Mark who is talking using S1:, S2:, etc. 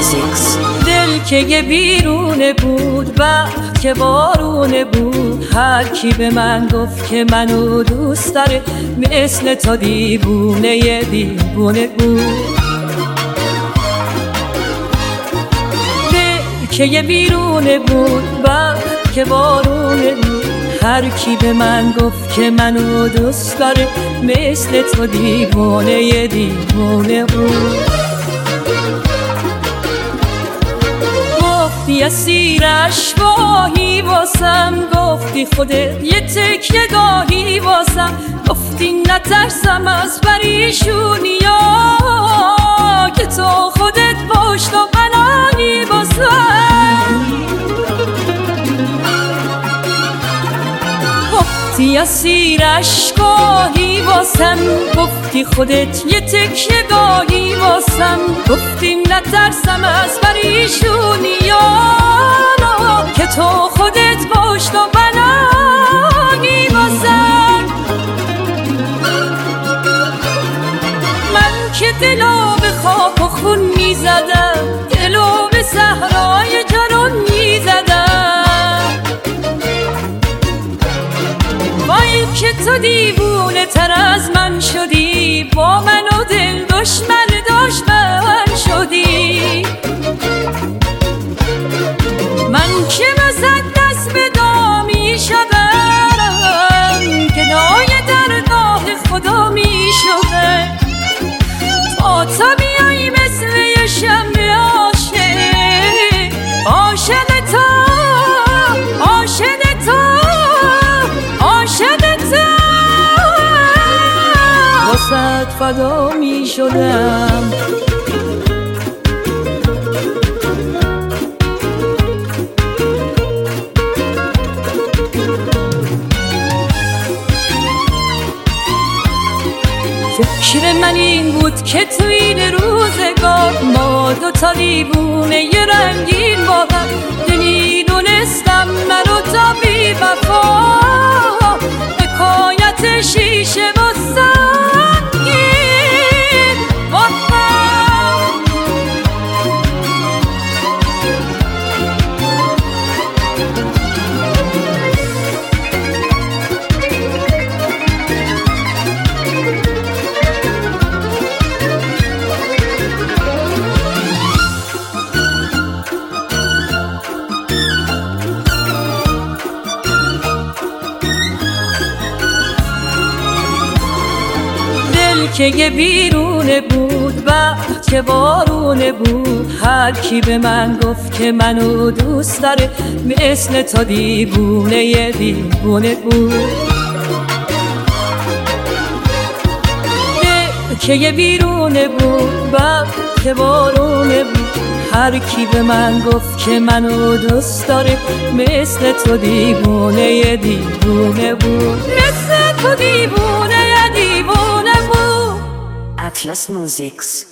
S1: موزیکس.
S2: دل که یه بیرونه بود، وقت که بارونه بود، هر کی به من گفت که منو دوست داره مثل تو دیوونه یه دیوونه بود. دل که یه بیرونه بود، وقت که بارونه بود، هر کی به من گفت که منو دوست داره مثل تو دیوونه یه دیوونه بود. گفتی اسیر اشباهی واسم، گفتی خودت یه تکیه گاهی واسم، گفتی نترسم از پریشونیا که تو خودت پشت و پناهی واسم. گفتی اسیر اشباهی واسم، گفتی خودت یه تکیه گاهی واسم، گفتی نترسم از پریشونیا که تو خودت پشت و پناهی واسم. من که دلو به خاک و خون میزدم، دلو به صحرای جرون میزدم، وای که تو دیوونه تر از من شدی، با من و دل دشمن شدی. من که مصدس به دامی شدم، گدای درگاه خدا می شدم، تا تو بیایی مثل یه شمع عاشق، عاشق تو، عاشق تو، عاشق تو، واسه فدا می شدم. فکر من این بود که تو این روزگار ما دوتا دیوونه یه رنگین با هم، نمیدونستم منو تا بی وفا حکایت شیشه و سنگین با هم. که یه بیرونه بود، وقت که بارونه بود، هر کی به من گفت که منو دوست داره مثل تو دیوونه یه دیوونه بود. که یه بیرونه بود، وقت که بارونه بود، هر کی به من گفت که منو دوست داره مثل تو دیوونه یه دیوونه بود، مثل تو دیوونه یه دیوونه بود.
S1: Atlas Musics.